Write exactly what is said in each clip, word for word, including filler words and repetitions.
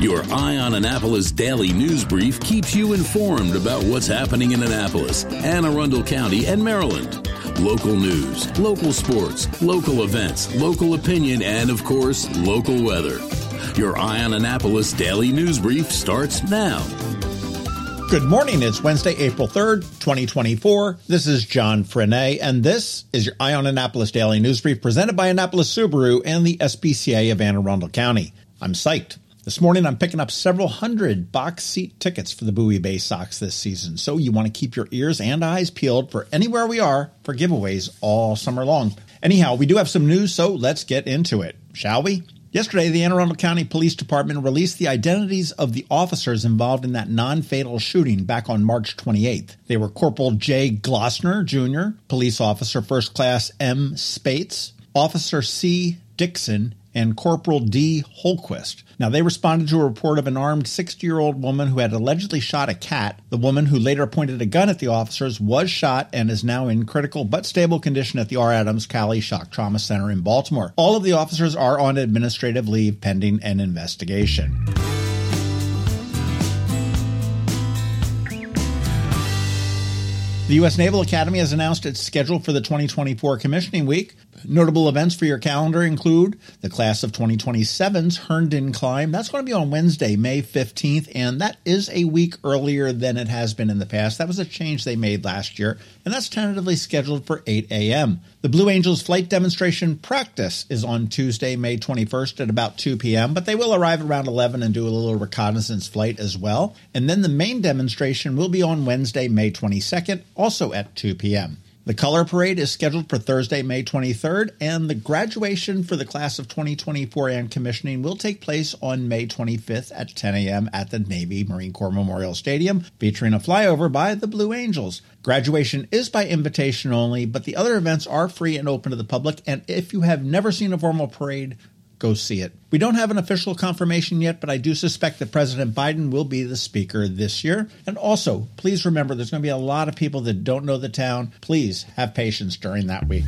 Your Eye on Annapolis daily news brief keeps you informed about what's happening in Annapolis, Anne Arundel County, and Maryland. Local news, local sports, local events, local opinion, and, of course, local weather. Your Eye on Annapolis daily news brief starts now. Good morning. It's Wednesday, April third, twenty twenty-four. This is John Frenaye, and this is your Eye on Annapolis daily news brief presented by Annapolis Subaru and the S P C A of Anne Arundel County. I'm psyched. This morning, I'm picking up several hundred box seat tickets for the Bowie Bay Sox this season, so you want to keep your ears and eyes peeled for anywhere we are for giveaways all summer long. Anyhow, we do have some news, so let's get into it, shall we? Yesterday, the Anne Arundel County Police Department released the identities of the officers involved in that non-fatal shooting back on March twenty-eighth. They were Corporal Jay Glossner, Junior, Police Officer First Class M. Spates, Officer C. Dixon, and Corporal D. Holquist. Now, they responded to a report of an armed sixty-year-old woman who had allegedly shot a cat. The woman, who later pointed a gun at the officers, was shot and is now in critical but stable condition at the R. Adams Cali Shock Trauma Center in Baltimore. All of the officers are on administrative leave pending an investigation. The U S Naval Academy has announced its schedule for the twenty twenty-four commissioning week. Notable events for your calendar include the class of twenty twenty-seven's Herndon Climb. That's going to be on Wednesday, May fifteenth, and that is a week earlier than it has been in the past. That was a change they made last year, and that's tentatively scheduled for eight a.m. The Blue Angels flight demonstration practice is on Tuesday, May twenty-first at about two p.m., but they will arrive around eleven and do a little reconnaissance flight as well. And then the main demonstration will be on Wednesday, May twenty-second, also at two p.m. The Color Parade is scheduled for Thursday, May twenty-third, and the graduation for the class of twenty twenty-four and commissioning will take place on May twenty-fifth at ten a.m. at the Navy Marine Corps Memorial Stadium, featuring a flyover by the Blue Angels. Graduation is by invitation only, but the other events are free and open to the public, and if you have never seen a formal parade, go see it. We don't have an official confirmation yet, but I do suspect that President Biden will be the speaker this year. And also, please remember, there's going to be a lot of people that don't know the town. Please have patience during that week.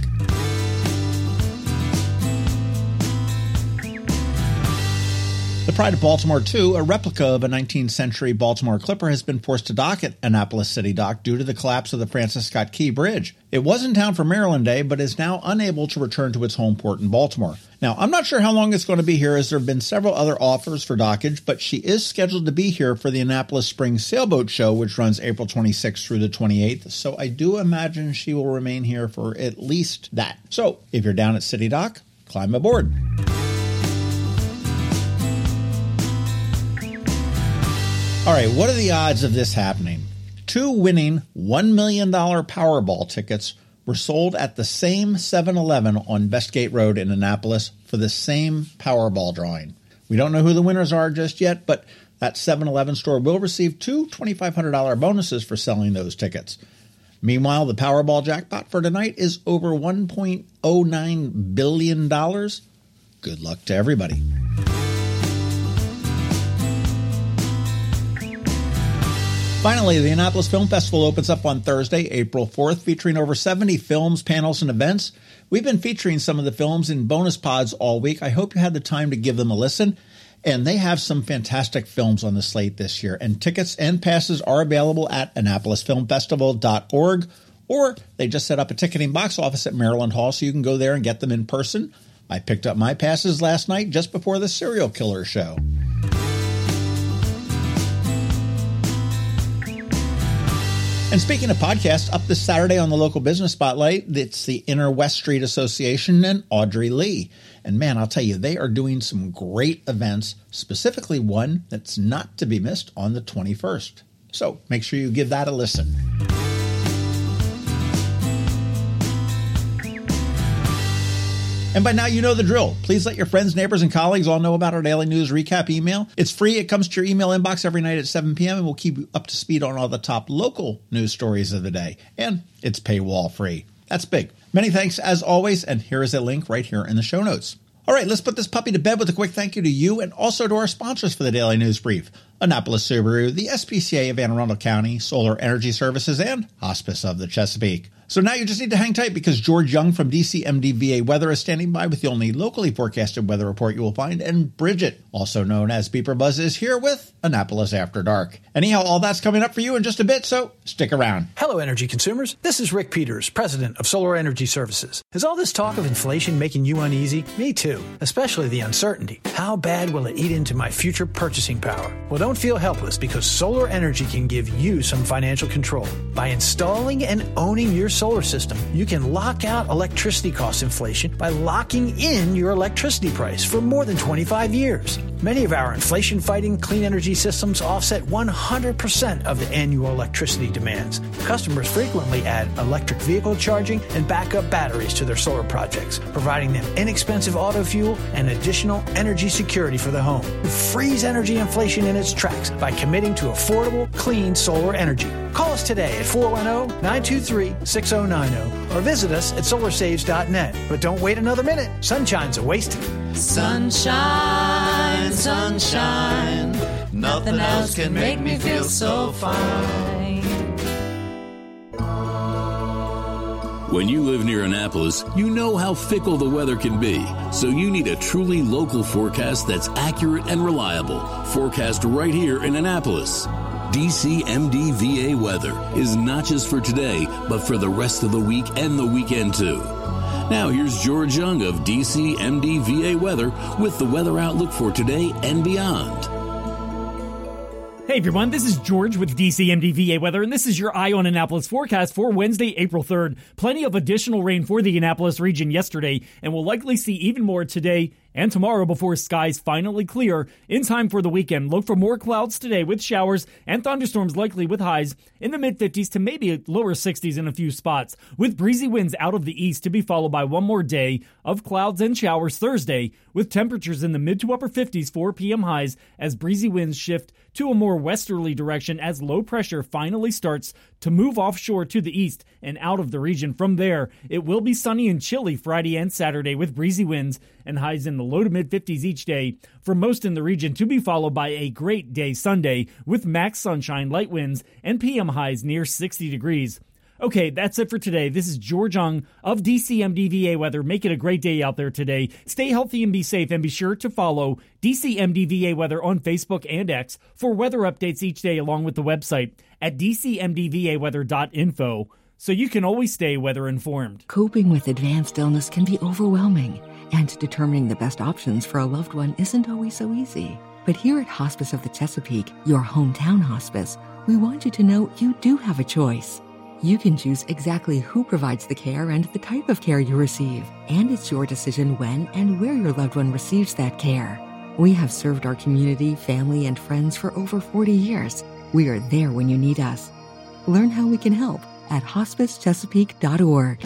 The Pride of Baltimore two, a replica of a nineteenth century Baltimore Clipper, has been forced to dock at Annapolis City Dock due to the collapse of the Francis Scott Key Bridge. It was in town for Maryland Day, but is now unable to return to its home port in Baltimore. Now, I'm not sure how long it's going to be here, as there have been several other offers for dockage, but she is scheduled to be here for the Annapolis Spring Sailboat Show, which runs April twenty-sixth through the twenty-eighth, so I do imagine she will remain here for at least that. So, if you're down at City Dock, climb aboard. All right, what are the odds of this happening? Two winning one million dollars Powerball tickets were sold at the same seven eleven on Bestgate Road in Annapolis for the same Powerball drawing. We don't know who the winners are just yet, but that seven eleven store will receive two twenty-five hundred dollars bonuses for selling those tickets. Meanwhile, the Powerball jackpot for tonight is over one point oh nine billion dollars. Good luck to everybody. Finally, the Annapolis Film Festival opens up on Thursday, April fourth, featuring over seventy films, panels, and events. We've been featuring some of the films in bonus pods all week. I hope you had the time to give them a listen. And they have some fantastic films on the slate this year. And tickets and passes are available at annapolis film festival dot org, or they just set up a ticketing box office at Maryland Hall, so you can go there and get them in person. I picked up my passes last night just before the Serial Killer show. And speaking of podcasts, up this Saturday on the Local Business Spotlight, it's the Inner West Street Association and Audrey Lee. And man, I'll tell you, they are doing some great events, specifically one that's not to be missed on the twenty-first. So make sure you give that a listen. And by now, you know the drill. Please let your friends, neighbors, and colleagues all know about our daily news recap email. It's free. It comes to your email inbox every night at seven p.m. and we'll keep you up to speed on all the top local news stories of the day. And it's paywall free. That's big. Many thanks as always. And here is a link right here in the show notes. All right, let's put this puppy to bed with a quick thank you to you and also to our sponsors for the Daily News Brief: Annapolis Subaru, the S P C A of Anne Arundel County, Solar Energy Services, and Hospice of the Chesapeake. So now you just need to hang tight because George Young from D C M D V A Weather is standing by with the only locally forecasted weather report you will find, and Bridget, also known as Beeper Buzz, is here with Annapolis After Dark. Anyhow, all that's coming up for you in just a bit, so stick around. Hello, energy consumers. This is Rick Peters, president of Solar Energy Services. Is all this talk of inflation making you uneasy? Me too, especially the uncertainty. How bad will it eat into my future purchasing power? Well, don't feel helpless because solar energy can give you some financial control. By installing and owning your solar system, you can lock out electricity cost inflation by locking in your electricity price for more than twenty-five years. Many of our inflation-fighting clean energy systems offset one hundred percent of the annual electricity demands. Customers frequently add electric vehicle charging and backup batteries to their solar projects, providing them inexpensive auto fuel and additional energy security for the home. Freeze energy inflation in its tracks by committing to affordable, clean solar energy. Call us today at four one zero, nine two three, six zero nine zero or visit us at solar saves dot net. But don't wait another minute. Sunshine's a wasted. Sunshine, sunshine, nothing else can make me feel so fine. When you live near Annapolis, you know how fickle the weather can be. So you need a truly local forecast that's accurate and reliable. Forecast right here in Annapolis. D C M D V A Weather is not just for today, but for the rest of the week and the weekend too. Now here's George Young of D C M D V A Weather with the weather outlook for today and beyond. Hey everyone, this is George with D C M D V A Weather, and this is your Eye on Annapolis forecast for Wednesday, April third. Plenty of additional rain for the Annapolis region yesterday, and we'll likely see even more today and tomorrow before skies finally clear in time for the weekend. Look for more clouds today with showers and thunderstorms likely with highs in the mid-fifties to maybe lower sixties in a few spots, with breezy winds out of the east to be followed by one more day of clouds and showers Thursday, with temperatures in the mid to upper fifties for P M highs as breezy winds shift to a more westerly direction as low pressure finally starts to move offshore to the east and out of the region. From there, it will be sunny and chilly Friday and Saturday with breezy winds and highs in the low to mid-fifties each day for most in the region, to be followed by a great day Sunday with max sunshine, light winds, and P M highs near sixty degrees. Okay, that's it for today. This is George Young of D C M D V A Weather. Make it a great day out there today. Stay healthy and be safe, and be sure to follow D C M D V A Weather on Facebook and X for weather updates each day, along with the website at d c m d v a weather dot info, so you can always stay weather informed. Coping with advanced illness can be overwhelming, and determining the best options for a loved one isn't always so easy. But here at Hospice of the Chesapeake, your hometown hospice, we want you to know you do have a choice. You can choose exactly who provides the care and the type of care you receive, and it's your decision when and where your loved one receives that care. We have served our community, family, and friends for over forty years. We are there when you need us. Learn how we can help at hospice chesapeake dot org.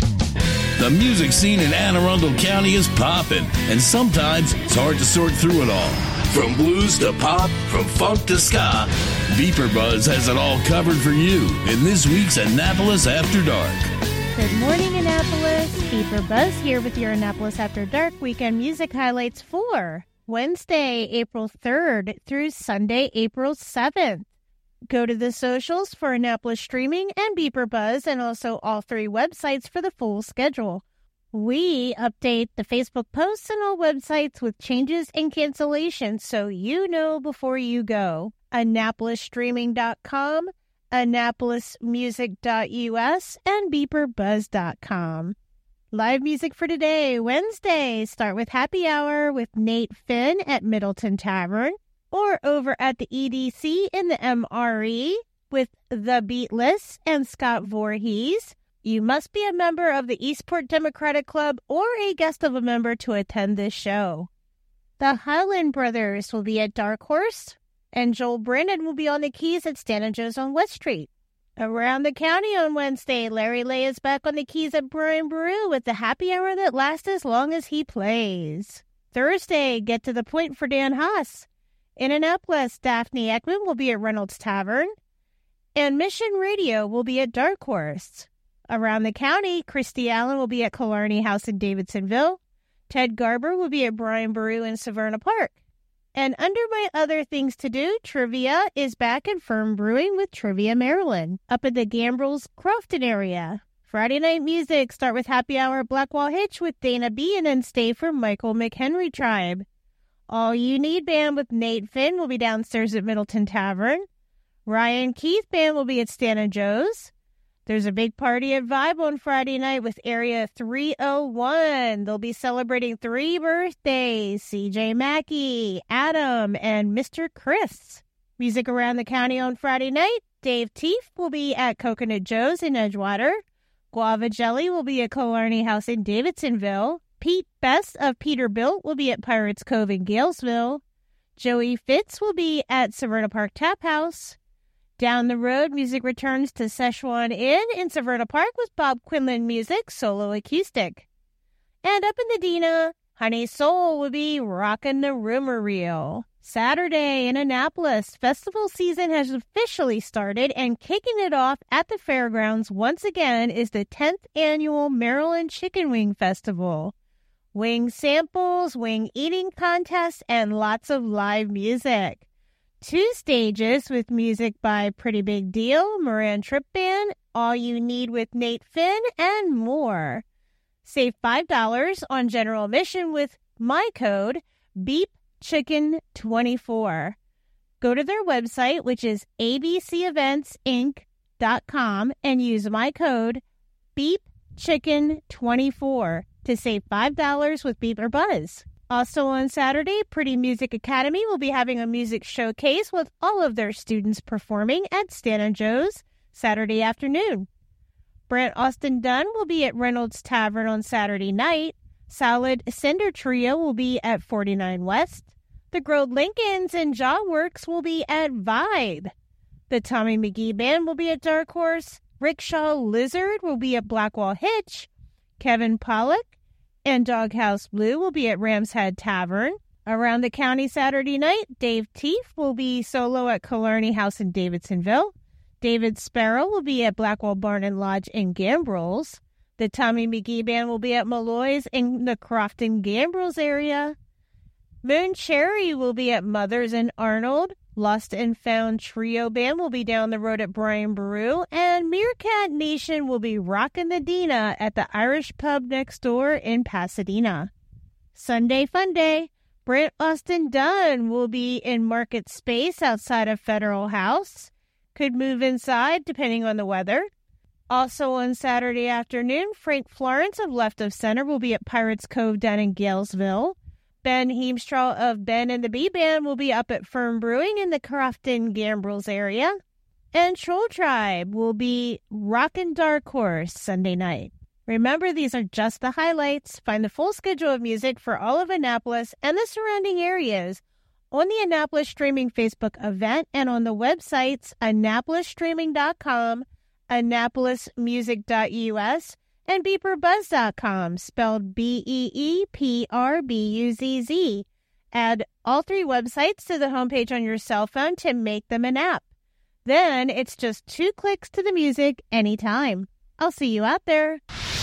The music scene in Anne Arundel County is popping, and sometimes it's hard to sort through it all. From blues to pop, from funk to ska, Beeper Buzz has it all covered for you in this week's Annapolis After Dark. Good morning, Annapolis. Beeper Buzz here with your Annapolis After Dark weekend music highlights for Wednesday, April third through Sunday, April seventh. Go to the socials for Annapolis Streaming and Beeper Buzz, and also all three websites for the full schedule. We update the Facebook posts and all websites with changes and cancellations, so you know before you go. Annapolis Streaming dot com, Annapolis Music dot U S, and Beeper Buzz dot com. Live music for today, Wednesday. Start with Happy Hour with Nate Finn at Middleton Tavern, or over at the E D C in the M R E with The Beatless and Scott Voorhees. You must be a member of the Eastport Democratic Club or a guest of a member to attend this show. The Highland Brothers will be at Dark Horse, and Joel Brandon will be on the keys at Stan and Joe's on West Street. Around the county on Wednesday, Larry Lay is back on the keys at Brian Brew with the happy hour that lasts as long as he plays. Thursday, get to the point for Dan Haas. In Annapolis, Daphne Ekman will be at Reynolds Tavern, and Mission Radio will be at Dark Horse. Around the county, Christy Allen will be at Killarney House in Davidsonville. Ted Garber will be at Brian Baru in Severna Park. And under my other things to do, Trivia is back at Firm Brewing with Trivia Maryland, up at the Gambrels Crofton area. Friday night music. Start with Happy Hour at Blackwall Hitch with Dana B. and then stay for Michael McHenry Tribe. All You Need Band with Nate Finn will be downstairs at Middleton Tavern. Ryan Keith Band will be at Stan and Joe's. There's a big party at Vibe on Friday night with Area three oh one. They'll be celebrating three birthdays, C J Mackey, Adam, and Mister Chris. Music around the county on Friday night. Dave Teef will be at Coconut Joe's in Edgewater. Guava Jelly will be at Killarney House in Davidsonville. Pete Best of Peterbilt will be at Pirates Cove in Galesville. Joey Fitz will be at Severna Park Tap House. Down the road, music returns to Szechuan Inn in Severna Park with Bob Quinlan Music, solo acoustic. And up in the Dina, Honey Soul will be rockin' the rumor reel. Saturday in Annapolis, festival season has officially started, and kicking it off at the fairgrounds once again is the tenth annual Maryland Chicken Wing Festival. Wing samples, wing eating contests, and lots of live music. Two stages with music by Pretty Big Deal, Moran Tripp Band, All You Need with Nate Finn, and more. Save five dollars on general admission with my code beep chicken twenty-four. Go to their website, which is a b c events inc dot com, and use my code beep chicken twenty-four to save five dollars with Beep or Buzz. Also on Saturday, Pretty Music Academy will be having a music showcase with all of their students performing at Stan and Joe's Saturday afternoon. Brant Austin Dunn will be at Reynolds Tavern on Saturday night. Solid Cinder Trio will be at forty-nine West. The Grode Lincolns and Jawworks will be at Vibe. The Tommy McGee Band will be at Dark Horse. Rickshaw Lizard will be at Blackwall Hitch. Kevin Pollock and Doghouse Blue will be at Ram's Head Tavern. Around the county Saturday night, Dave Teef will be solo at Killarney House in Davidsonville. David Sparrow will be at Blackwall Barn and Lodge in Gambrills. The Tommy McGee Band will be at Malloy's in the Crofton-Gambrills area. Moon Cherry will be at Mother's in Arnold. Lost and Found Trio Band will be down the road at Brian Baru. And Meerkat Nation will be rockin' the Dina at the Irish Pub next door in Pasadena. Sunday Fun Day. Brant Austin Dunn will be in Market Space outside of Federal House. Could move inside depending on the weather. Also on Saturday afternoon, Frank Florence of Left of Center will be at Pirates Cove down in Galesville. Ben Heemstraw of Ben and the Bee Band will be up at Fern Brewing in the Crofton-Gambrills area. And Troll Tribe will be rockin' Dark Horse Sunday night. Remember, these are just the highlights. Find the full schedule of music for all of Annapolis and the surrounding areas on the Annapolis Streaming Facebook event and on the websites annapolis streaming dot com, annapolis music dot u s, and beeper buzz dot com, spelled B E E P R B U Z Z. Add all three websites to the homepage on your cell phone to make them an app. Then it's just two clicks to the music anytime. I'll see you out there.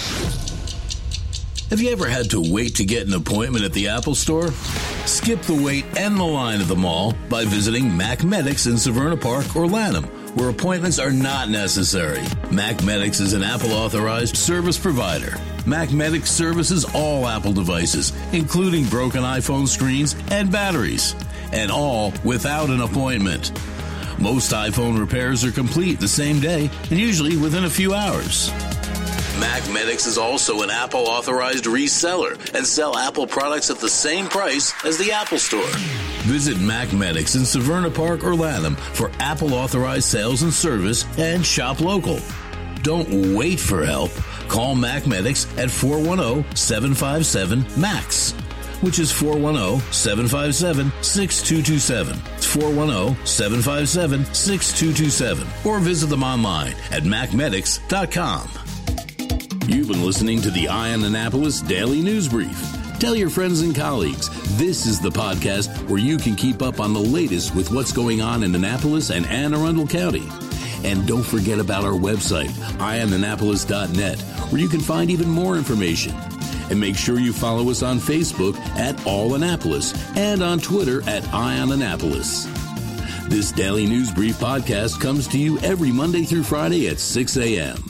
Have you ever had to wait to get an appointment at the Apple Store? Skip the wait and the line at the mall by visiting Mac Medics in Severna Park or Lanham, where appointments are not necessary. Mac Medics is an Apple-authorized service provider. Mac Medics services all Apple devices, including broken iPhone screens and batteries, and all without an appointment. Most iPhone repairs are complete the same day and usually within a few hours. Mac Medics is also an Apple-authorized reseller and sell Apple products at the same price as the Apple Store. Visit Mac Medics in Severna Park or Lanham for Apple-authorized sales and service and shop local. Don't wait for help. Call Mac Medics at four one zero, seven five seven, M A X, which is four one zero, seven five seven, six two two seven. It's four one zero, seven five seven, six two two seven. Or visit them online at mac medics dot com. You've been listening to the Eye on Annapolis Daily News Brief. Tell your friends and colleagues, this is the podcast where you can keep up on the latest with what's going on in Annapolis and Anne Arundel County. And don't forget about our website, eye on annapolis dot net, where you can find even more information. And make sure you follow us on Facebook at All Annapolis and on Twitter at Eye on Annapolis. This Daily News Brief podcast comes to you every Monday through Friday at six a.m.